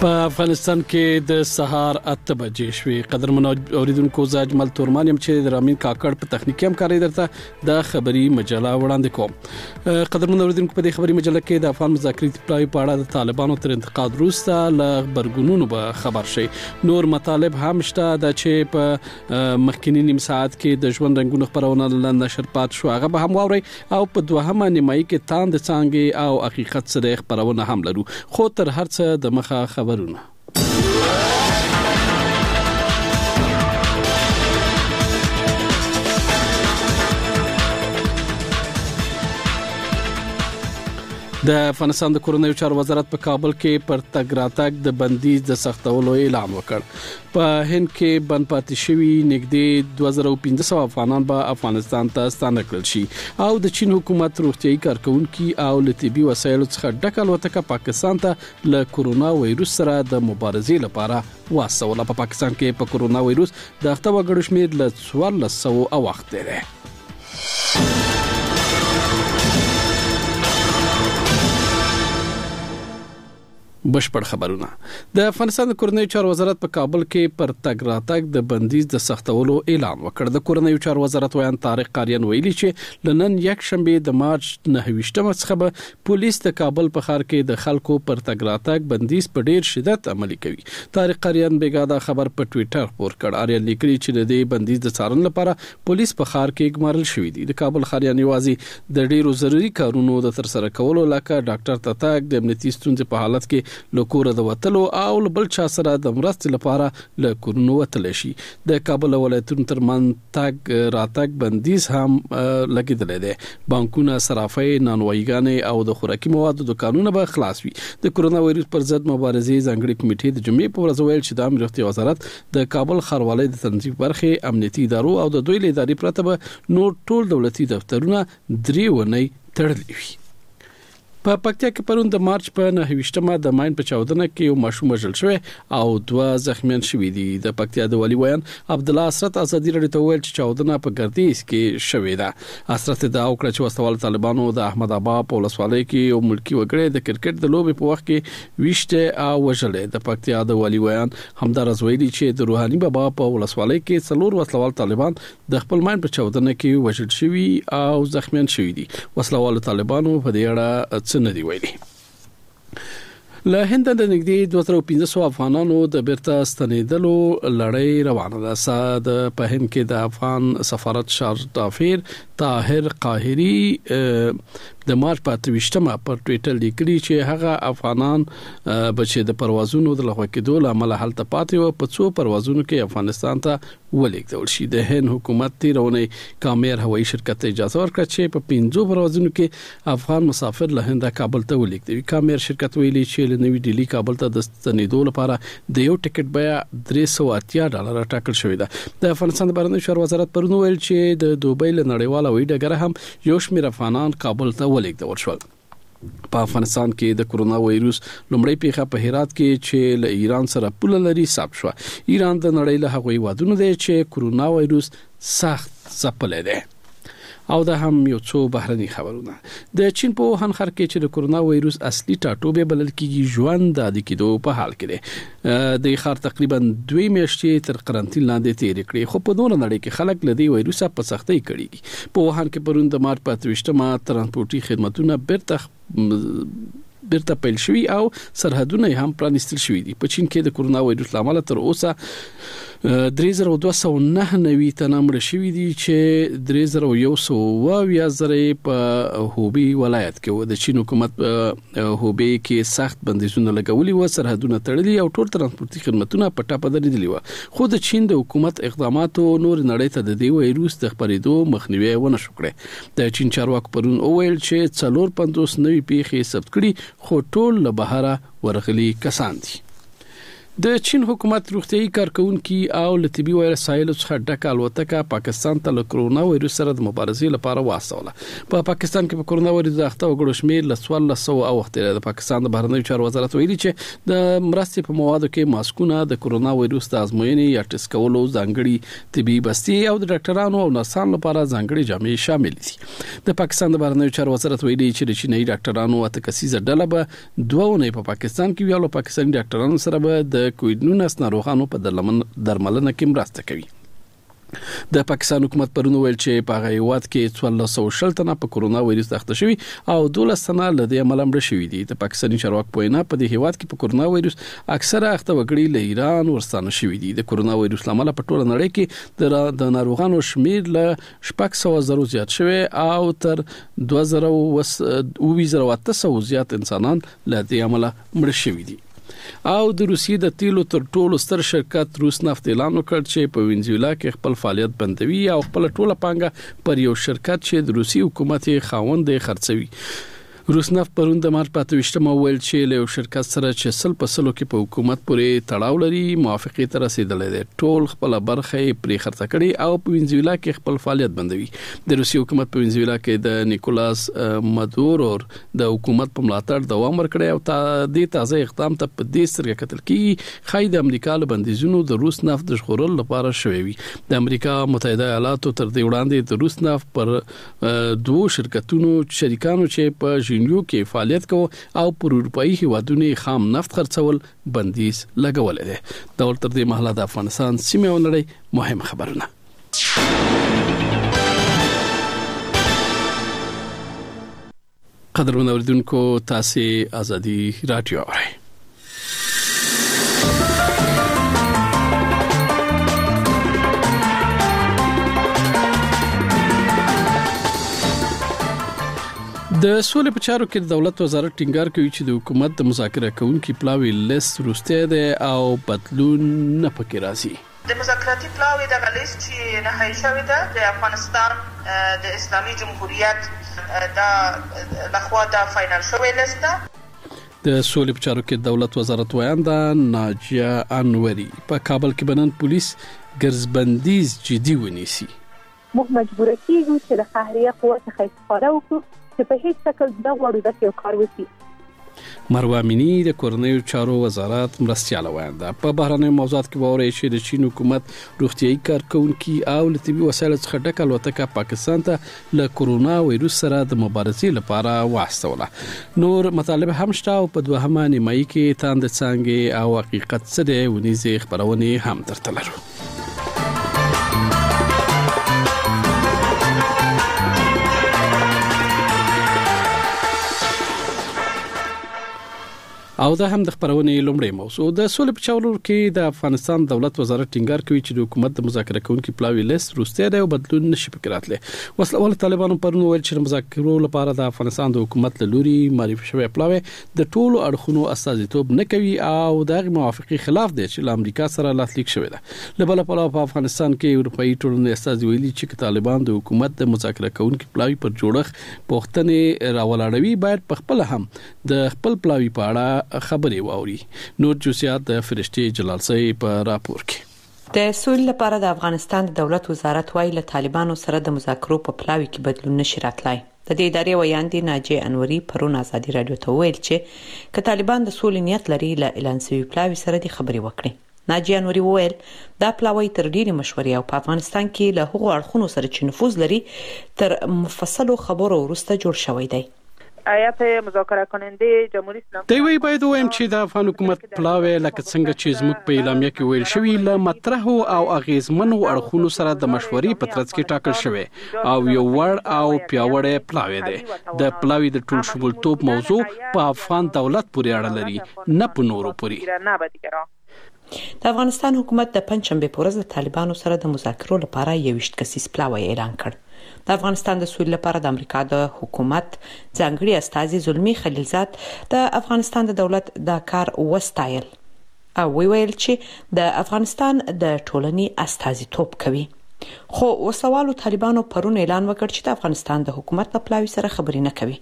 په افغانستان کې د سهار 8 بجې شوې قدرمن اوریدونکو زه اجمل تورمان يم چې د رامین کاکړ په تخنیکی همکاري درته د خبري مجله وړاندې کوم. قدرمن اوریدونکو په دې خبري مجله کې د افغان مذاکرې پلای په اړه د طالبانو تر انتقاد وروسته ل خبرګونونو به خبر شي. نور مطالب هم شته د چې په مخکینی نیم ساعت کې د ژوند رنگونو خبرونه نشر پات شو هغه به هم واوري او په دوهمه نیمایي کې تاند څنګه او حقیقت سره خبرونه هم لرو خو تر هر څه د مخه خبرونه د افغانستان د کورنیو چارو وزارت په کابل کې پر تګ راتګ د بندیز د سختولو اعلان وکړ. په هند کې بند پاتې شوی نږدې 2500 افغانان به افغانستان ته ستانه کړل شي او د چین حکومت روغتيایي کارکونکو او لطبي وسایلو څخه ډک الوتکه پاکستان ته له کورونا وایروس سره د مبارزې لپاره واستوله. په پاکستان کې په کورونا وایروس د اخته وګړو شمیر له 1400 او وخت دی. بشپړ خبرونه. د افغانستان د کورنیو چارو وزارت په کابل کې پر تګ راتګ د بندیز د سختولو اعلان وکړ. د کورنیو چارو وزارت ویان طارق قاریان ویلي چې لنن یک شنبه د مارچ 9 څخه به پولیس د کابل په ښار کې د خلکو پر تګ راتګ بندیز په ډیر شدت عملي کوي. طارق قاریان بیګاده خبر په ټوئیټر خبر کړ. اریان لیکلي چې د دې بندیز د څارن لپاره پولیس په ښار کې ګمارل شوی دی. د کابل ښاریان یوازې د ډیرو ضروري کارونو د تر سره کولو لکه ډاکټر تتاک د امنیتي ستونزې په حالت کې لکور د وتلو او بل چا سره د مرستې لپاره له کورونو وتل شي. د کابل ولایتونو ترمنځ تګ راتګ بندیز هم لګیدل دي. بانکونه، صرافۍ، نانوایګانې او د خوراکي موادو دکانونه به خلاص وي. د کورونا وایروس پر ضد مبارزې ځانګړي کمیټې د جمعې په ورځ ویل چې د امنیت وزارت د کابل ښاروالۍ د تنظیم برخه امنیتي ادارو او د دوی ادارې پرته به نور ټول دولتي دفترونه 3 ونې تړلې وي. په پکتیا کې پرون د مارچ په 9 د ماین په چاودنه کې یو ماشوم وژل شوی او 2 زخمیان شوي دي. د پکتیا د والي ویان عبد الله اسرت ازادي رادیو ته ویل چې چاودنه په ګردیز کې شوې ده. اسرت دا وکړه چې وسوال طالبانو د احمد آباد په ولسوالۍ کې یو ملکی وګړي د کرکټ د لوبې په وخت کې ویشته او وژلې. د پکتیا د والي ویان همدارز ویلي چې د روحاني بابا په ولسوالۍ کې څلور وسوال طالبان د خپل ماین په چاودنه کې وژل شوي او زخمیان شوي دي. وسوال طالبانو په دې اړه ندی ویلي. له هند د نږدې 2500 افغانانو د بیرته ستنیدلو لړۍ روانه ده. په هند کې د افغان سفارت شاردافیر طاهر قاهری د مارچ په 28 پر ټوئیټر لیکلي چې هغه افغانان چې د پروازونو د لغوه کېدو لامل هلته پاتې و په څو پروازونو کې افغانستان ته ولېږدول شي. د هند حکومت تیرونی کامیر هوایي شرکت اجازه ورکړه چې په 15 پروازونو کې افغان مسافر له هند کابل ته ولېږدوي. کامیر شرکت ویلي چې له نوې ډیلی کابل ته د ستنېدو لپاره د یو ټیکټ بیه $380 ټاکل شوې ده. د افغانستان د بهرنیو چارو وزارت پرون ویل چې د دوبۍ له نړیواله هوایي ډګر هم یو شمېر افغانان کابل ته ولېږدول شول. په افغانستان کې د کورونا وایروس لومړی پیښه په هرات کې چې له ایران سره پوله لري ثبت شو. ایران د نړۍ له هغوی وادونو دی چې کورونا وایروس سخت ځپلی دی. او دا هم یو څو بهرني خبرونه. د چین په ووهان ښار کې چې د کورونا وایروس اصلي ټاټوبې بلل کېږي ژوند د عادي کېدو په حال کې دی. د ښار تقریبا 2 میاشتې تر قرنطین لاندې تېرې کړې خو په نور نړۍ کې خلک له دې وایروس په سختۍ کړي. په ووهان کې پرون د مارچ په 28 ترانسپورتي خدماتونه بیرته پیل شوي او سرحدونه هم پرانیستل شوي دي. په چین کې د کورونا وایروس لامل تر اوسه 3209 تنه مړ شوي دي چې 3120 په هوبي ولایت کې. د چین حکومت هوبي کې سخت بندیزونه لګولي و، سرحدونه تړلي او ټول ترانسپورتي خدماتونه په ټاپه درېدلي و. خو د چین د حکومت اقداماتو نور نړۍ ته د دې وایروس د خپرېدو مخنیوي ونه شو کړی. د چین چارواکو پرون وویل چې 450 نوې پیښې ثبت کړي خو ټول له بهره ورغلي کسان دي. د چین حکومت روغتيایي کارکونکو او لطبي وسایلو څخه ډک الوتکه پاکستان ته له کرونا وایروس سره د مبارزې لپاره واستوله. په پاکستان کې په کرونا وایروس د اخته وګړو شمیر له 1400 اوخته د پاکستان د بهرنیو چارو وزارت ویلي چې د مرستې په موادو کې ماسکونه د کرونا وایروس د ازموینې یا ټیسټ کولو ځانګړي طبي بستي او د ډاکټرانو او نرسانو لپاره ځانګړي جامې شامل دي. د پاکستان د بهرنیو چارو وزارت ویلي چې د چینایي ډاکټرانو اته کسیزه ډله به 2 اونۍ په پاکستان کې ویلو پاکستاني ډاکټرانو سره به د کووډ-19 ناروغانو په درملنه کې مرسته کوي. د پاکستان حکومت پرونه ویل چې په غیوات کې 1400 تنه په کرونا وایروس اخته شوي او 12 تنه له دې عمل مړه شوي دي. د پاکستاني چارواکو په وینا په دې هیواد کې په کرونا وایروس اکثره اخته وګړي له ایران ورستانه شوي دي. د کرونا وایروس لامل په ټوله نړۍ کې د ناروغانو شمیر له 600,000 زیات شوی او تر 2800 زیات انسانان له دې عمل مړه شوي دي. او د روسیې د تیلو تر ټولو ستر شرکت روس نفت اعلان وکړ چې په وینزویلا کې خپل فعالیت بندوي او خپل ټوله پانګه پر یو شرکت چې د روسي حکومت خاوند خرڅوي. روس نفت پرون د مارچ 28 ویل چې له یو شرکت سره چې 100% کې په حکومت پورې تړاو لري موافقه تر رسیدلې ده. ټول خپل برخه پرې خرڅ کړي او په وینزویلا کې خپل فعالیت بندوي. د روسي حکومت په وینزویلا کې د نیکولاس مادورو د حکومت په ملاتړ دوام ورکړي او د تازه اقدام ته په دې سره کتل کې خای د امریکا له بندیزونو د روس نفت د ژغورلو لپاره شوی وي. د امریکا متحده ایالاتو تر دې وړاندې د روس نفت پر 2 شرکتونو شریکانو چې په ژینیو کې فعالیت کوي او پر اروپאי هیوادونو خام نفت خرڅول بندیز لګول دي. دا ول تر دې مهاله د افغانستان سیمه او نړۍ مهم خبرونه. قدرمن اوریدونکو تاسو ازادي رادیو اورئ. د سولې په چارو کې د دولت وزارت ټینګار کوي چې د حکومت د مذاکره کوونکو پلاوی لیست روسته ده او بدلون نه پکې راځي. د مذاکراتي پلاوی د لیست چې نه شوی ده د افغانستان د اسلامي جمهوریت د لخوا د فاینل شوی لیست ده. د سولې په چارو کې دولت وزارت ویانده ناجیه انوري په کابل کې بنن پولیس ګرځبندیز جدي ونیسي. موږ مجبور کیږو چې د قهريه قوت څخه استفاده وکړو چې په هیڅ شکل دا وړو د یو کار وسی. مروه امینی د کورنیو چارو وزارت مرستياله وینده په بهرنیو موضوعات کې باور یې د چین حکومت روغتيایي کارکونکو او لطبي وسایلو څخه ډک الوتکه پاکستان ته له کرونا وایروس سره د مبارزې لپاره واستوله. نور مطالب هم شته او په دوهمه نیمایي کې تاند څنګه او حقیقت څه دی ونیزه خبرونه هم درته لرو. او دا هم د خبرونه لومړی موضوع. د سولې په چارو کې د افغانستان دولت وزارت ټینګار کوي چې د حکومت د مذاکره کوونکو پلاوی لیست روسته ده او بدلون نشي پکې راتلی. وسلوال طالبانو پرونه ویل چې مذاکرو لپاره د افغانستان د حکومت له لوري معرفي شوی پلاوی د ټولو اړخونو استازیتوب نه کوي او دغه موافقه خلاف دی چې له امریکا سره لاسلیک شوی ده. له بل پلوه په افغانستان کې اروپאי ټولنې استازي ویلي چې طالبان د حکومت د مذاکره کوونکو پلاوی پر جوړښت پوښتنې راولاړوي باید په خپل هم د خپل پلاوی په اړه خبري واوري. نور جزئیات د فرشتي جلالسي په راپور کې. د سولې لپاره د افغانستان د دولت وزارت وايي له طالبانو سره د مذاکرو په پلاوی کې بدلون نشي راتلای. د دې ادارې ویاندې ناجیه انوري پرون ازادي رادیو ته ویل چې که طالبان د سولې نیت لري له اعلان شوی پلاوی سره د خبري وکړي. ناجیه انوري ویل دا پلاوی تر ډیرې مشورې او په افغانستان کې له هغو اړخونو سره چې نفوذ لري تر مفصلو خبرو وروسته جوړ شوی دی. ایت مذاکره کننده جمهوریت اسلامی دی وی باید وایم چې د افغان حکومت پلاوی لکه څنګه چې زموږ په اعلامیه کې ویل شوی له مطرح او اغیزمنو اړخونو سره د مشورې په ترڅ کې ټاکل شوی او یو ور او پیاوړی پلاوی دی. د پلاوی د ټول شمولتوب موضوع په افغان دولت پورې اړه لري نه په نورو پورې. د افغانستان حکومت د پنځشنبه په ورځ د طالبانو سره د مذاکرو لپاره 21 کسیز پلاوی اعلان کړ. د افغانستان د سولې لپاره د امریکا د حکومت ځانګړي استازي زلمی خلیلزاد د افغانستان د دولت د کار وستایل او ویل چې د افغانستان د ټولنې استازیتوب کوي. خو وسوالو طالبانو پرون اعلان وکړ چې د افغانستان د حکومت په پلاوی سره خبرې نه کوي.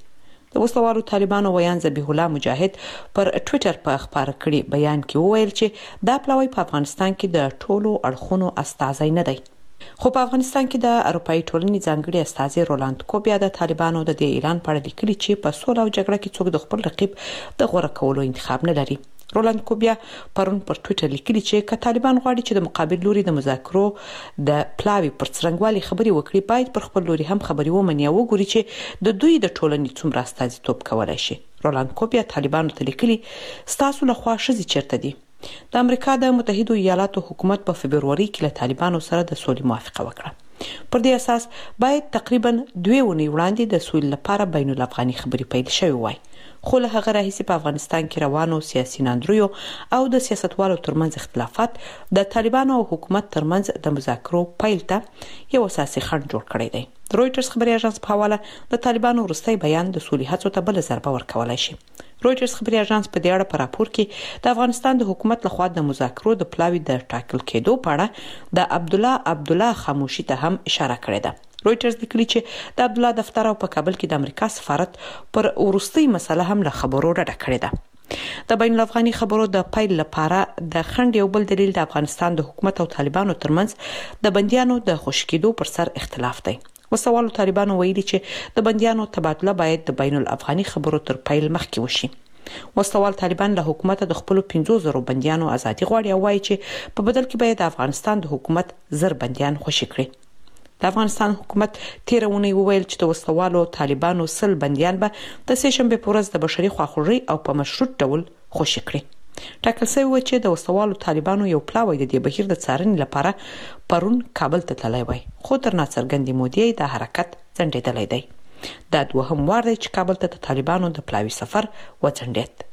د وسوالو طالبانو ویان ذبیح الله مجاهد پر ټوئیټر په خبر کړي بیان کې وویل چې دا پلاوی په افغانستان کې د ټولو اړخونو استازی نه دی. خو په افغانستان کې د اروپאי ټولنې ځانګړي استازي رولاند کوبیا د طالبانو د دې اعلان په اړه لیکلي چې په سوله او جګړه کې څوک د خپل رقیب د غوړه کولو انتخاب نه لري. رولاند کوبیا پرون پر ټوئیټر لیکلي چې که طالبان غواړي چې د مقابل لوري د مذاکرو د پلاوی پر څرنګوالي خبري وکړي باید پر خپل لوري هم خبري ومني او وګوري چې د دوی د ټولنې څومره استازیتوب کولای شي. رولاند کوبیا طالبانو ته لیکلي ستاسو له خوا ښځې چیرته دي. د امریکا د متحده ایالاتو حکومت په فبروري کې له طالبانو سره د سولې موافقه وکړه. پر دې اساس باید تقریبا 2 ونې وړاندې د سولې لپاره بین الافغاني خبري پیل شوې وای. خو له هغه راهیسې په افغانستان کې روانو سیاسي ناندریو او د سیاستوالو ترمنځ اختلافات د طالبانو او حکومت ترمنځ د مذاکرو پیل ته یو اساسي خنډ جوړ کړی دی. رويټرز خبري اژانس په حواله د طالبانو وروستي بیان د سولې هڅو ته بل ضربه ورکولای شي. رويټرز خبري اژانس په دې اړه په راپور کې د افغانستان د حکومت لخوا د مذاکرو د پلاوی د ټاکل کېدو په اړه د عبدالله خاموشي ته هم اشاره کړې ده. رويټرز لیکلي چې د عبدالله دفتر او په کابل کې د امریکا سفارت پر وروستي مسله هم له خبرو ډډه کړې ده. د بین الافغاني خبرو د پیل لپاره د خنډ یو بل دلیل د افغانستان د حکومت او طالبانو ترمنځ د بنديانو د خوشی کېدو پر سر اختلاف دی. وسوالو طالبانو ویلي چې د بنديانو تبادله باید د بین الافغاني خبرو تر پیل مخکې وشي. وسوال طالبان له حکومت د خپل 15,000 بنديانو ازادي غواړي او وايي چې په بدل کې باید د افغانستان د حکومت زر بنديان خوشی کړي. د افغانستان حکومت تیرونه ویل چې د وسوالو طالبانو 100 بنديان به د سهشنبه په ورځ د بشري خواخوږي او په مشروط ډول خوشی کړي. ټاکل شوی و چې د وسوالو طالبانو یو پلاوی د دې بهیر د څارنې لپاره پرون کابل ته تللی وای، خو تر ناڅرګندې مودې د حرکت ځنډېدلی دی. دا دوهم وار دی چې کابل ته د طالبانو د پلاوی سفر وځنډېد.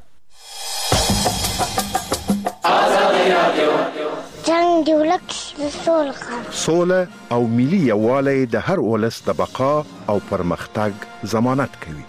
جنگ دی ولک سوله او ملي یووالی د هر ولس د بقا او پرمختګ ضمانت کوي.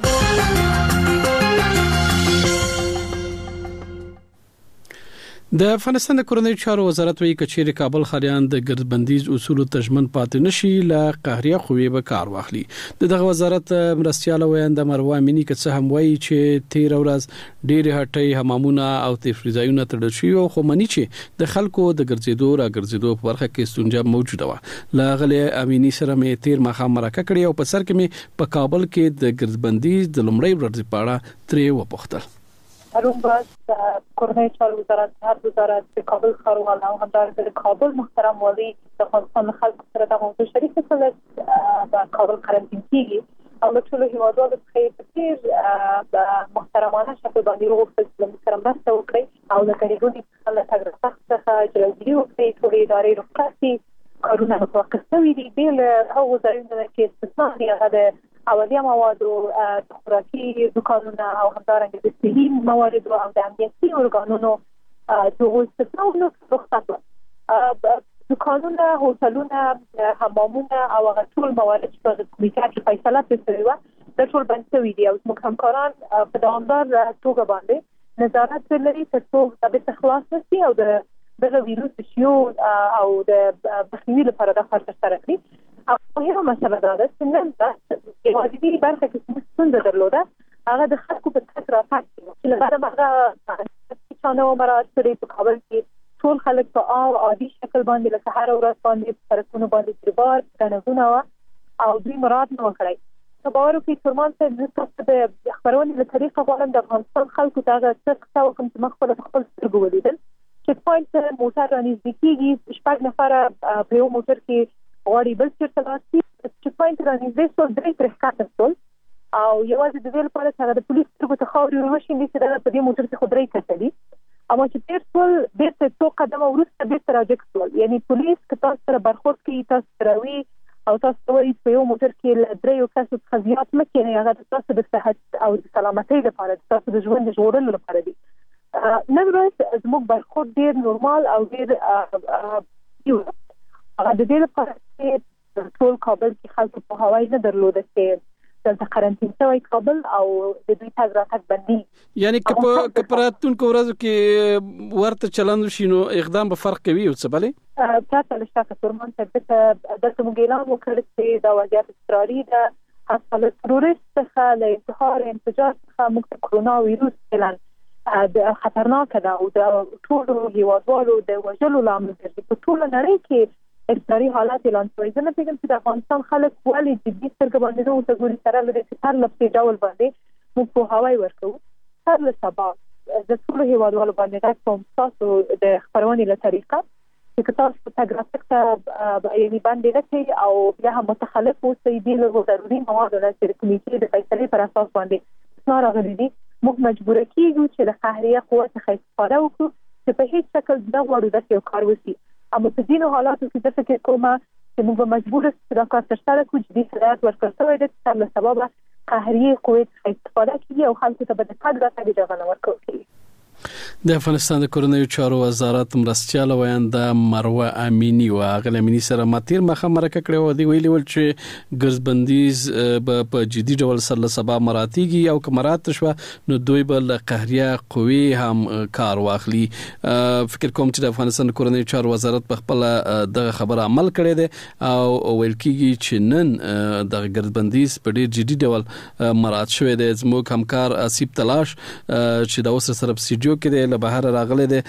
د افغانستان د کورنۍ چارو وزارت وایي کچېرې کابل خاریان د ګردبندیز اصول تجمن پاتې نشي ل قهریه خوې به کار واخلي. دغه وزارت مرستيال ویاند مروه امینی که څه هم وایي چې 13 ورځ ډېر هټي حمامونه او تفریحي تړل شي او خو منی چې د خلکو د ګرځېدو را ګرځېدو په برخه کې ستونزه موجوده و. لاغله امینی سره مې 13 مخه مرکه کړې او په سر کې مې په کابل کې د ګردبندیز د لومړی ورځ په اړه ترې وپوښتل. هرون باز کورنۍ چارو وزارت هر وزارت د کابل ښاروال او همدارنګه د کابل محترم والی د افغانستان خلکو سره د موضوع شریک کړل د کابل قرنطین کیږي او له ټولو هیوادوالو څخه په محترمانه شکل باندې وغوښتل چې موږ مرسته وکړي او د کډېګونی څخه تګ څخه جلوګیري وکړي. ټولې ادارې رخصتي کارونه متوقف شوي دي بل هغه وزارتونه چې استثنا دي هغه د اولیه مواد او خوراکي دکانونه او همدارنګه د صحي مواد او د امنیتي ارګانونو د استثنا نو رخصت دکانونه هوټلونه حمامونه او هغه ټول موارد چې په کمیټه کې فیصله شوې و د ټول بند شوي دي او موږ همکاران په دوامدار توګه باندې نظارت لري ترڅو د خلاص نشي او د ویروس شیو او د مخنیوي لپاره د خطر سره کړی. او هغه مسله ده چې نن د واجبي برخه کې څنګه درلوده هغه د خلکو په تک راځي چې لږه هغه څنګه مراد سره په کابل کې ټول خلک په عادي شکل باندې له سهار ورځ باندې پرسونه باندې دربار کنهونه او دوی مراد نه وکړي. په باور کې فرمان ته د خبرونې له طریقه غواړم د افغانستان خلکو ته څه څه کوم چې مخ په خپل سترګو ولیدل چې پوینټ موټر رانیږدې کېږي 6 نفر په یو موټر کې غواړي بل څه تلاسي چې پوینټ رانیږدې سو درې ترخات ټول او یوازې د ویل په اړه د پولیس څخه ته خاوري وشي چې دا په دې موټر کې خدای کتلی اما چې تیر ټول بیرته تو قدم ورسته بیرته راځي یعنی پولیس که تاسو سره برخورد کوي تاسو راوي او تاسو وایي په یو موټر کې درې کسو څخه زیات مکه نه هغه تاسو د صحت او د سلامتۍ لپاره تاسو د ژوند ژغورلو لپاره دي. نن ورځ زموږ برخورد ډیر نورمال او ډیر هغه د دې لپاره چې ټول کابل کې خلکو په هوای نه درلوده چې د قرنطین شوی کابل او د دوی تګ راتګ بندي یعنی کپراتونکو ورځو کې ورته چلند شینو اقدام به فرق کوي او څه بلې تاسو له شاکه ترمن ته د موږ اعلان وکړ چې دا وضعیت اضطراري ده از تروریست څخه له انتحار انفجار څخه موږ کرونا ویروس فعلا د خطرناک ده او د ټولو هیوادوالو د وژلو لامل ګرځي. په ټوله نړۍ کې اضطراري حالات اعلان شوی. زه نه پوهېږم چې د افغانستان خلک ولې جدي سترګې باندې نه ورته ګوري سره له دې چې هر لفظي ډول باندې موږ پوهاوی ورکوو. سر له سبا د ټولو هیوادوالو باندې غږ کوم ستاسو د خپرونې له طریقه چې تاسو په تګ راتګ ته یعنې بندې نه کوي او بیا هم متخلف اوسئ دې له ضروري موادو نه چې د کمیټې د فیصلې پر اساس باندې استثنا راغلي دي. موږ مجبوره کیږو چې د قهریه قوت څخه استفاده وکړو چې په هیڅ شکل نه غواړو داسې یو کار وشي. اما په ځینو حالاتو کې زه فکر کوم چې موږ به مجبور یو چې دا کار ترسره کړو. جدي هدایت ورکړل شوی دی چې سر له سبا به قهریه قوې څخه استفاده کیږي او خلکو ته به د تګ راتګ اجازه نه ورکول کیږي. د افغانستان د کورنیو چارو وزارت مرستياله وینده مروه امینی او غل امینی سره ماتیر مخه مرکه کړو او دی ویلي ول چې ګرځبندیز په جدي ډول سره سبا مراتیږي او کمرات شو نو دوی بل قهریه قوی هم کار واخلي. فکر کوم چې د افغانستان د کورنیو چارو وزارت په خپل دغه خبره عمل کړی دی او ویل کیږي چې نن د ګرځبندیز په ډیر جدي ډول مراد شوی دی. زموږ همکار اسیب تلاش چې د اوسه سره سیجو کې د بهر راغله د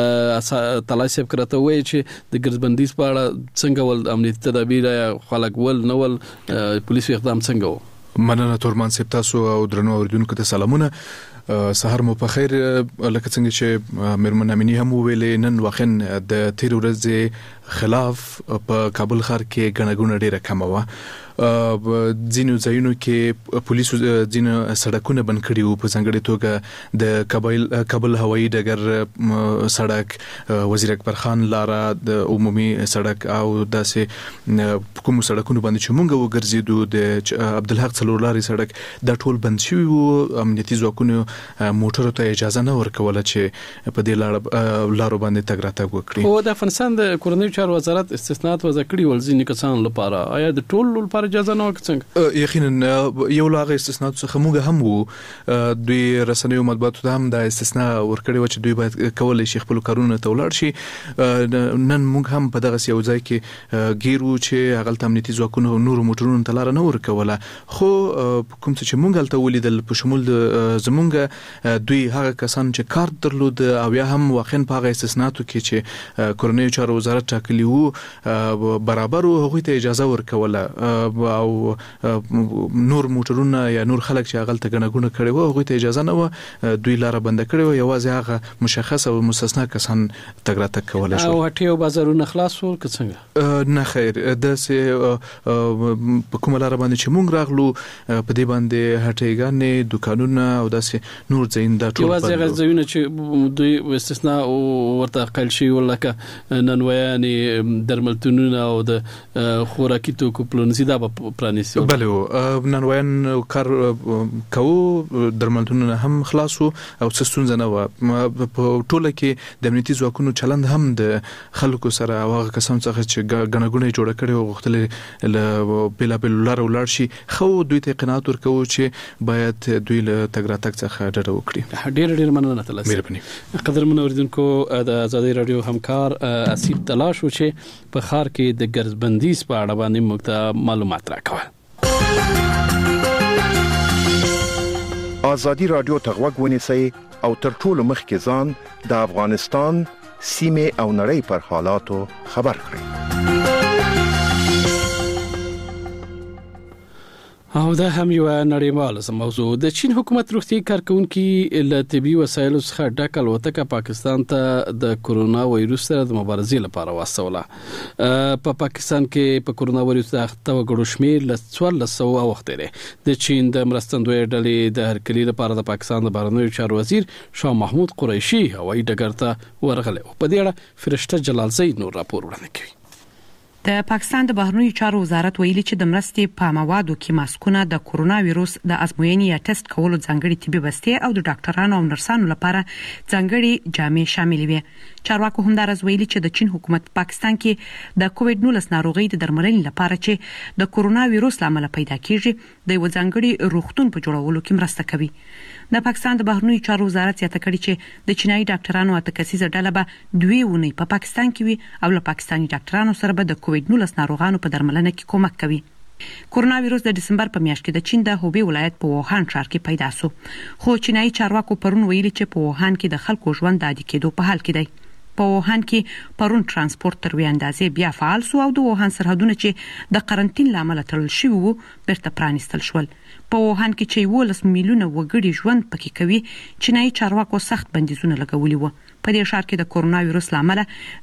تلاش صاحب کرته وایي چې د ګرځبندیز په اړه څنګه ول امنیتي تدابیر خلک ول نو ول پولیسو اقدام څنګه و. مننه تورمان صاحب تاسو او درنو اوریدونکو ته سلامونه. سحر مو په خیر. لکه څنګه چې میرمن امینی هم ویلې نن واخن د تیر ورځې خلاف په کابل ښار کې غنغونه ډیره کم و. ځینو ځایونو کې پولیسو ځینو سړکونه بند کړي وو په ځانګړي توګه د کابل هوایي ډګر سړک وزیر اکبر خان لاره د عمومي سړک او داسې کوم سړکونو باندې چې مونږ وګرځیدو د عبدالحق څلور لارې سړک د ټول بند شوی وو. امنیتي ځواکونو موټرو ته اجازه نه ورکوله چې په دې لارو باندې تګ راتګ وکړي. او د افغانستان د کورنیو چارو وزارت استثناءات وضع کړي ول ځینې کسان لپاره آیا د ټول لپاره اجازه نه ورکړي؟ یقینا یو لاغه استثناءات څخه موږ هم وو. دوی رسنیو مطبوعاتو ته هم د استثناء ورکړي و چې دوی باید کولای شي خپل کارونه ته ولاړ شي. نن موږ هم په دغه یو ځای کې ګیرو چې هغه امنیتي ځواکونو نور موټرونو ته لار نه ورکوله. خو کوم څه چې موږ هلته ولیدل په شمول د زمونږ دوی هغه کسان چې کار درلود او یا هم واقعا په هغه استثناءاتو کې چې کورنیو چارو وزارت ټاکلی وو برابر هغه ته اجازه ورکوله او نور موټرونه یا نور خلک چې هغه ته غنغونه کړي وو هغه ته اجازه نه و. دوی لار بند کړي وو. یوازې هغه مشخص او مستثنا کسان تګ راتګ کولای شو. او هټیو بازارونه خلاص ول که څنګه؟ نه خیر داسې په کومه لار باندې چې مونږ راغلو په دې باندې هټیګانې دکانونه او داسې نور ځین دا ټول یوازې غزوینه چې دوی استثناء ورته قل شي ولکه ننویانې درملتونونه او د خوراکي توکو پلورنځي دا پرانیسي. بله ننویان کار کوو درملتونونه هم خلاصو او څه ستونزه نه و. په ټوله کې د امنیتي ځواکونو چلند هم د خلکو سره او هغه کسان څخه چې غنغونه جوړ کړي او غوښتل له بلا بل لار ولر شي خو دوی ته قناعت ورکوي چې باید دوی له تګ راتګ څخه ډډه وکړي. ډېر مننه تاسو. مهرباني. قدرمن اوریدونکو د آزادي رادیو همکار اسیب تلاش و چې په ښار کې د ګرځبندیز په اړه باندې موږ معلومات راکول. آزادي رادیو ته غوږ ونیسئ او تر ټولو مخکې ځان د افغانستان سیمه او نړۍ پر حالاتو خبر کړئ. او دا هم یو نړیواله موضوع. د چین حکومت روغتي کارکونکو له طبي وسایلو څخه ډک الوتکه پاکستان ته د کورونا وایروس سره د مبارزې لپاره واستوله. په پاکستان کې په کورونا وایروس د اخته وګړو شمیر له 1400 وخت لري. د چین د مرستندوی ډلې د هرکلی لپاره د پاکستان د بهرنیو چارو وزیر شاه محمود قریشي هوایي ډګر ته ورغله. په دې اړه فرشته جلالزی نور راپور وړاندې کوي. د پاکستان د بهرنیو چارو وزارت ویلي چې د مرستې په موادو کې ماسکونه د کورونا وایروس د ازموینې یا ټیسټ کولو ځانګړي طبي بستې او د ډاکټرانو او نرسانو لپاره ځانګړي جامې شامل وي. چارواکو همدارس ویلي چې د چین حکومت پاکستان کې د کووډ-19 ناروغي د درملنې لپاره چې د کورونا وایروس لامل پیدا کیږي د یو ځانګړي روغتون په جوړولو کې مرسته کوي. د پاکستان د بهرنیو چارو وزارت یې تکړه چې د چینایي ډاکټرانو اتکسیزه ډله به 2 ونې په پاکستان کې وي او له پاکستاني ډاکټرانو سره به د کووډ-19 ناروغانو په درملنه کې کومک کوي. کورونا وایروس د دسمبر په میاشت کې د چین د هوبی ولایت په ووهان ښار کې پیدا شو، خو چینایي چارواکو پرون ویلي چې په ووهان کې د خلکو ژوند د عادي کېدو په حال کې دی. په ووهان کې پرون ترانسپورت تر وی اندازې بیا فعال شو او د ووهان سرحدونه چې د قرنټین لامل تړل شوي وو بیرته پرانیستل شول. په ووهان کې چې 11 میلیونه وګړي ژوند پکې کوي، چینایي چارواکو سخت بندیزونه لګولي وو. په دې ښار کې د کورونا وایروس لامل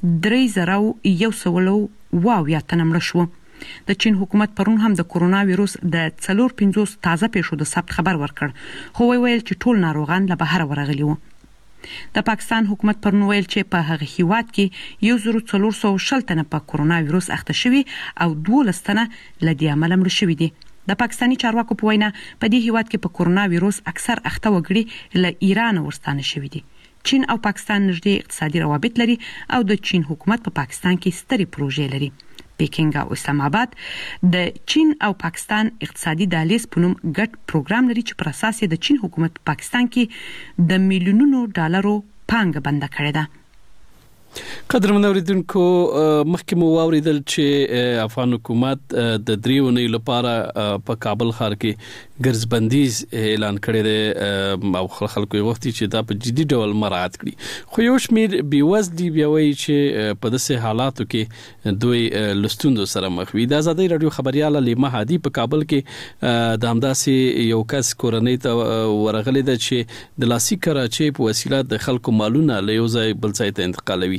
3100 تنه مړه شو. د چین حکومت پرون هم د کورونا وایروس د 450 تازه پیښو د ثبت خبر ورکړ، خو ویل چې ټول ناروغان له بهر ورغلي وو. د پاکستان حکومت پرون ویل چې په هغه هیواد کې 1420 تنه په کورونا وایروس اخته شوي او 12 تنه له دې عمله مړه شوي دي. د پاکستاني چارواکو په وینا په دې هیواد کې په کورونا وایروس اکثر اخته وګړي له ایران ورستانه شوي دي. چین او پاکستان نږدې اقتصادي روابط لري او د چین حکومت په پاکستان کې سترې پروژې لري. پیکینګ او اسلام آباد د چین او پاکستان اقتصادي دهلیز په نوم ګډ پروګرام لري چې پر اساس د چین حکومت په پاکستان کې د میلیونونو ډالرو پانګه بنده کړې ده. قدرمن اوریدونکو، مخکې مو واوریدل چې افغان حکومت د 3 اونۍ لپاره په کابل ښار کې ګرځبندیز اعلان کړی دی او خلکو یې غوښتي چې دا په جدي ډول مراعات کړي، خو یو شمېر بېوزلي بیا وایي چې په داسې حالاتو کې دوی له ستونزو سره مخ وي. د ازادۍ راډیو خبرياله لیما هادي په کابل کې د همداسې یو کس کورنۍ ته ورغلې ده چې د لاسي کراچۍ په وسیله د خلکو مالونه له یو ځای بل ځای ته انتقالوي.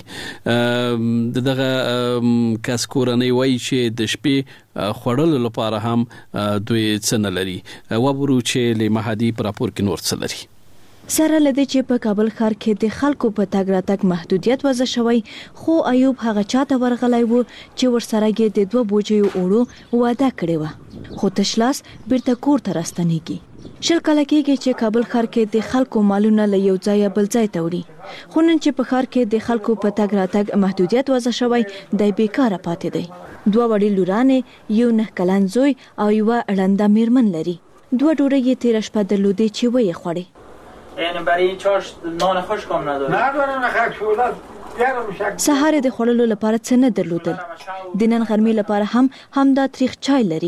دغه کس کورنۍ وایي چې د شپې خوړلو لپاره هم دوی څه نه لري. وبرو چې لیما هادي په راپور کې نور څه لري. سره لدې چې په کابل ښار کې د خلکو په تګ راتګ محدودیت وضع شوی، خو ایوب هغه چاته ورغلی و چې ورسره یې د 2 بوجیو اوړو وعده کړې و، خو تشلاس بیرته کور ته راستنېږي. 10 کاله کېږي چې کابل ښار کې د خلکو مالونه له یو ځای بل ځای ته وړي، خو نن چې په ښار کې د خلکو په تګ راتګ محدودیت وضع شوی دی بیکاره پاتې دی. 2 وړي لورانې، یو 9 کلن زوی او یو ړنده میرمن لري. 2 ډوډۍ یې تیر شپه درلودې چې وې خوړې. یعنی برای این چاش نان خشک هم نداره. سهار د خوړلو لپاره څه نه درلودل. د نن غرمې لپاره هم همدا تریخ چای لري.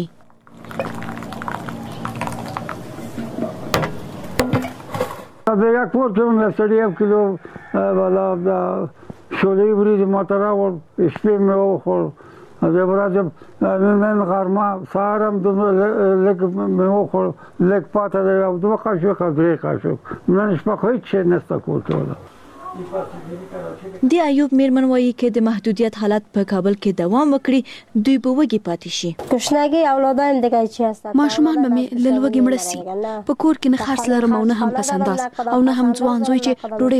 دا یک پورتون نستړی 1 کیلو والا دا شولې وریجې ماته راوړ، شپې مې وخوړ، زه ورځم نن غرمه سهارم لږ مې وخوړ، لږ پاته دی او 2 قاشق او 3 قاشق. نن شپه خو هیڅ شی نشته کور کې ولا. د ایوب میرمن وایي کې د محدودیت حالت په کابل کې دوام وکړي، دوی به وږي پاتې شي. تشنګي اولادان دغه چی هست، ماشومان به مې لږ مړه سي. په کور کې نه خرڅ لرم او نه هم پسنداز او نه هم ځوان زوی چې ډوډۍ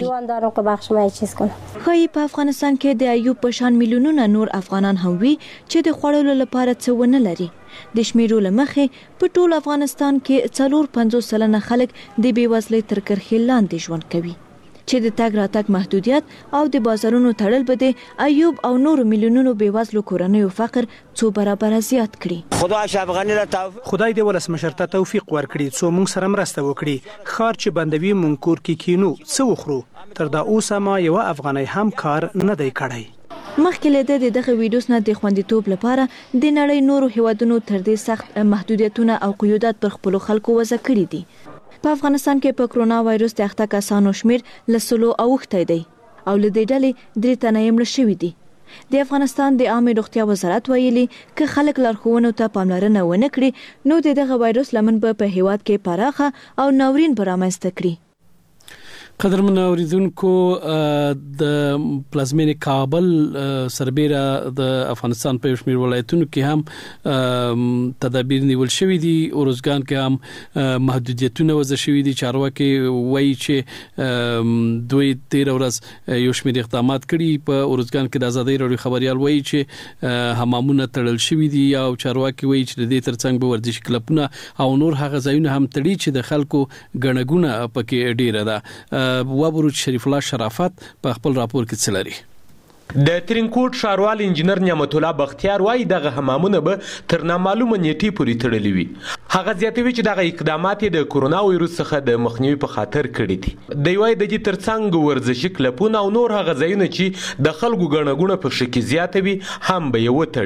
راځي. خو په افغانستان کې د ایوب په شان میلیونونه نور افغانان هم وي چې د خوړلو لپاره څه ونه لري. د شمیرو لمخې په ټول افغانستان کې 450 سلنه خلک د بېوزلۍ تر کرښې لاندې ژوند کوي. چې د تګ راتګ محدودیت او د بازارونو تړل به د ایوب او نور میلیونونو بېوزلو کورنیو فقر څو برابر زیات کړي. خدای دې ولسمشر ته توفیق ورکړي څو موږ سره مرسته وکړي. ښار چې بندوي مونږ کور کې کینو څه وخورو. تر دا اوسه ما یو افغاني هم کار نه دی کړی. مخکې له دغه ویډیوس نه د خوندیتوب لپاره د نړۍ نورو هیوادونو تر دې سخت محدودیتونه او قیودات پر خپل خلکو وضع کړي دي. په افغانستان کې په کرونا وایروس د اخته کسانو شمیر له 100 اوښتی دی او له دې ډلې 3 تنه یې مړه شوي دي. د افغانستان د عامه روغتیا وزارت ویلي که خلک لارښوونو ته پاملرنه ونه کړي نو دغه وایروس لمن به په هیواد کې پراخه او ناورین برامسته کړي. قدرمن اوریدونکو، د پلازمینې کابل سربېره د افغانستان په شمیر ولایتونو کې هم تدابیر نیول شوې دي. اورزګان کې هم محدودیتونه وضع شوې دي. چارواکي وایي چې دوی 13 ورځ یو شمیر اقدامات کړي. په اورزګان کې د ازادۍ راډیو خبريال وایي چې حمامونه تړل شوي دي او چارواکي وایي چې د دې ترڅنګ به ورزشي کلبونه او نور هغه ځایونه هم تړي چې د خلکو ګڼګونه پکې ډیره ده. وبرو شریف الله شرافت په خپل راپور کې څه لري. د ترینکوټ ښاروال انجنیر نعمت الله بختیار وایي دغه حمامونه به تر نامعلومه نیټې پورې تړلي وي. هغه زیاتوي چې دغه اقدامات د کورونا وایروس څخه د مخنیوي په خاطر کړي دي. دوی وایي د دې ترڅنګ ورزشي کلبونه او نور هغه ځایونه چې د خلکو ګڼه ګوڼه په شکل زیاتوي هم به یې وتړي.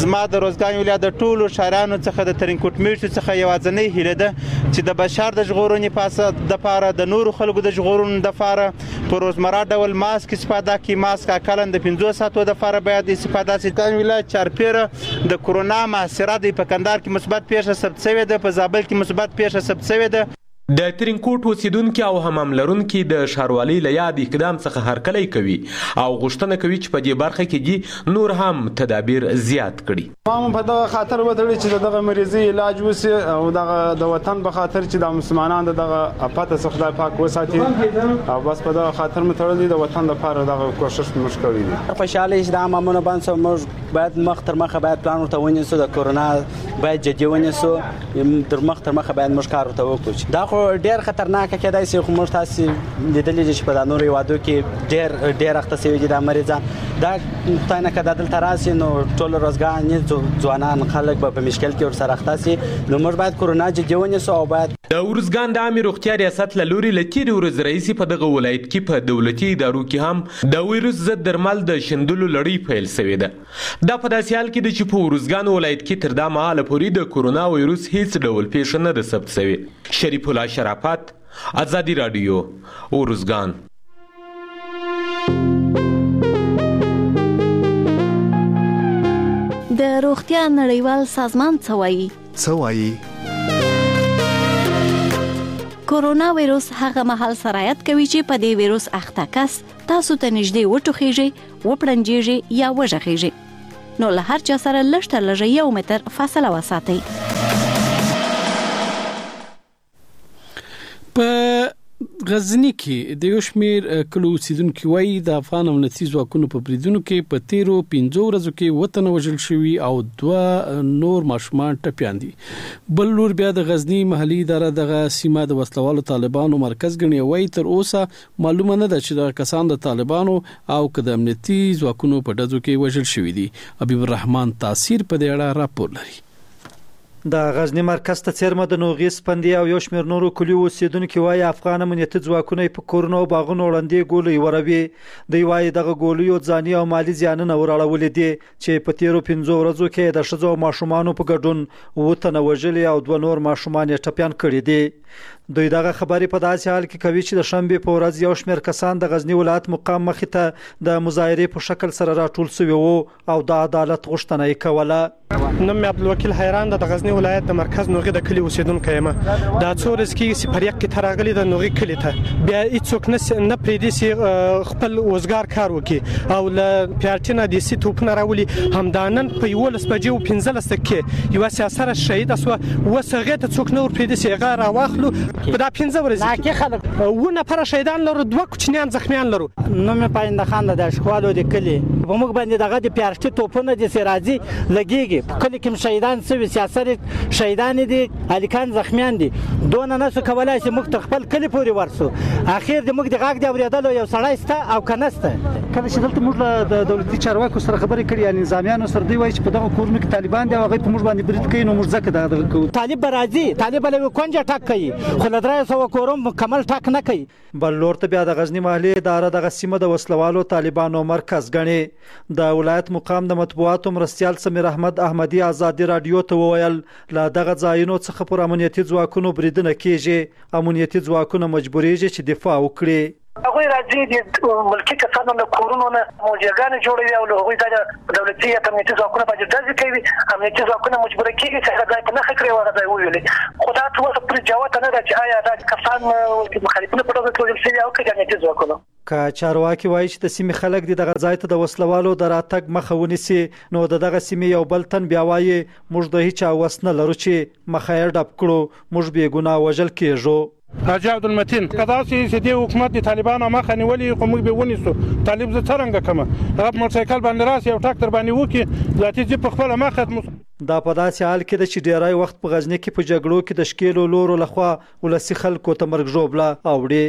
زما د روزګان ولایت د ټولو شهرانو څخه د ترینکوټ میشتو څخه یوازینۍ هیله ده چې د بشر د ژغورنې پاسه د پاره د نورو خلکو د ژغورنې د پاره په روزمره ډول ماسک استفاده کی ماسک اکلن د 15 ساعتو د پاره باید استفاده شي. د ولایت چارپیره د کرونا محاصره د پکندار کې مثبت پیښه ثبت شوې ده، په زابل کې مثبت پیښه ثبت شوې ده. د ترینکوټ اوسیدونکو او حمام لرونکو د ښاروالۍ له یاد اقدام څخه هرکلی کوي او غوښتنه کوي چې په دې برخه کې دي نور هم تدابیر زیات کړي. ما په دغه خاطر ودرې چې دغه مریضي علاج وسی او دغه د وطن په خاطر چې د مسلمانانو دغه افات څخه خدای پاک وساتي او بس په دغه خاطر متړلې د وطن لپاره دغه کوشش موږ کوي دي. خوشاله چې د عامونو باندې موږ باید مخ تر مخه باید پلان ورته ونیسو، د کورونا باید جدي ونیسو، تر مخ تر مخه باید موږ کار ورته وکړو. دا ډیر خطرناک کېدای شي خو موږ تاسو لیدلې چې په نورو هیوادو کې ډیر اخته شوي دي د مریضان. دا خدای نه کړه دلته راشي نو ټول روزګان ځوانان خلک به په مشکل کې ورسره اخته شي. نو موږ باید کورونا جدي ونیسو او باید د ورزګان د عامه روغتیا ریاست له لوري له تېرې ورځې راهیسې په دغه ولایت کې په دولتي ادارو کې هم د ویروس ضد درمل د شندلو لړۍ پیل شوې ده. دا په داسې حال کې ده چې په ورزګان ولایت کې تر دا مهاله پورې د کورونا ویروس هیڅ ډول پیښه نه ده ثبت شوې. شریف الله شرافت، آزادي رادیو، ورزګان. د روغتیا نړیوال سازمان څه وایي؟ کورونا ویروس هغه مهال سرایت کوي چې په دې ویروس اخته کس تاسو ته نږدې وټوخیږي، وپړنجیږي یا وژغیږي. نو له هر چا سره لږ تر لږه 1 متر فاصله وساتئ. په غزنی کې د یو شمیر کلو اوسیدونکو وایي د افغان امنیتي ځواکونو په بریدونو کې په تیرو 15 ورځو کې وطن وژل شوی او 2 نور ماشومان ټپيان دي. بل لور بیا د غزنی محلي اداره دغه سیمه د وسلوالو طالبانو مرکز ګڼي. وایي تر اوسه معلومه نه ده چې د کسان د طالبانو او د امنیتي ځواکونو په ډزو کې وژل شوی دي. حبیب الرحمن تاثیر په دې اړه راپور لري. د غزنی مرکز ته څیرمه د نوغیس پندې او یو شمېر نورو کلیو اوسیدونکو وایي افغان امنیتي ځواکونه په کورونو او باغونو وړاندې ګولۍ وروي. دوی وایي دغه ګولیو ځاني او مالی زیانونه وراړولي دي چې په تیرو 15 ورځو کې د ښځو او ماشومانو په ګډون وطن وژلي او 2 نور ماشومان یې ټپيان کړي دي. دوی دغه خبرې په داسې حال کې کوي چې د شنبه په ورځ یو شمېر کسان د غزنی ولایت مقام مخې ته د مظاهرې په شکل سره راټول شوي وو او د عدالت غوښتنه یې کوله. نوم عبدالوکیل حیران د غزنی ولایت د مرکز نوغي د کلی اوسیدونکو یم. دا څو ورځې کې سپریک کې تراغلي د نوغي کلی ته بیا هیڅوک نه پریدي سي خپل وزګار کار وکي او ل پیارټینا د سی توپونه راولي. همدانن په 11 بجې او 15 دقیقې یو سیاسر شهید اسو وسغه ته څوک نور پریدي سي غار واخلو. په دا 15 ورځې کې خلک ونه پر شهیدان لرو 2 کوچنیان زخمیان لرو. نوم پاینده خان د اشخوالو د کلی په موږ باندې دغه د پیارټي توپونه د سرازي لګيږي. کله کوم شهیدان سوي سیاسر شهیدان دي، الیکان زخمیان دي. دونه نسو کولای چې موږ خپل کلی پوري ورسو. اخیر د موږ د غاګ دی اوریدل یو سړی سته او کنهسته. کله چې دلته موږ د دولتي چارواکو سره خبرې کړې یعنی نظامیانو سره دی وایي چې په دغه کورونو کې طالبان دي او هغه په موږ باندې برید کوي. نو موږ ځکه دغه کوو. طالب راځي، طالب له کونجه ټاک کوي خو له 300 کورم مکمل ټاک نه کوي. بل لور ته بیا د غزنی محلي اداره دغه سیمه د وسلوالو طالبانو مرکز ګڼي. د ولایت مقام د مطبوعاتو مرستيال سمیر احمد احمدي آزادي رادیو ته وویل لا دغه ځایونو څخه پر امنیتي ځواکونو بریدنه کیږي. امنیتي ځواکونه مجبورېږي چې دفاع وکړي. هغوی راځي د ملکي کسانو له کورونو نه موجګانې جوړوي او له هغوی د دولتي یا امنیتي ځواکونه باندې ډزې کوي. امنیتي ځواکونه مجبوره کېږي چې هغه ځای په نښه کړي او هغه ځای وویلي. خو دا څه وخت پورې جواب نه ده چې آیا دا کسان مخالفینو په ډول وژل شوي او که د امنیتي ځواکونو. که چارواکي وایي چې د سیمې خلک دي دغه ځای ته د وسلوالو د راتګ مخه ونیسي نو د دغه سیمې یو بل تن بیا وایي موږ د هیچا وس نه لرو چې مخه یې ډب کړو، موږ بې ګناه وژل کېږو. حاجی عبدالمتین کداسي چې د حکومت د طالبانو مخه نیولې خو موږ به ونیسو. طالب زه څنګه کوم هغه موټرسایکل باندې راسي او ټاکټر باندې وکي ذاتي چې په خپل مخه دا په داسې حال کې د چې ډیری وخت په غزنی کې په جګړو کې د شکیلو لورو لخوا ولسی خلکو ته مرګ ژوبله اوړي.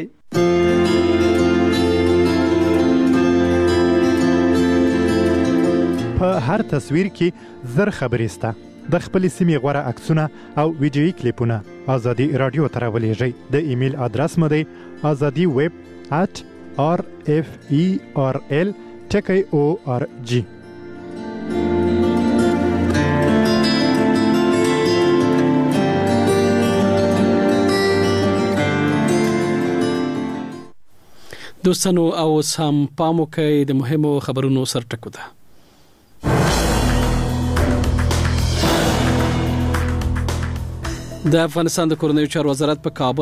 په هر تصویر کې زر خبرې سته. د خپل سیمې غوړه عکسونه او ویډیویي کلیپونه آزادي رادیو ته راولېږئ. د ایمیل ادرس مو دی azadiweb@rferl.org. دوستانو او سم پامو کې د مهمو خبرونو سرټکو ده. د افغانستان د کورنیو چارو وزارت په کابل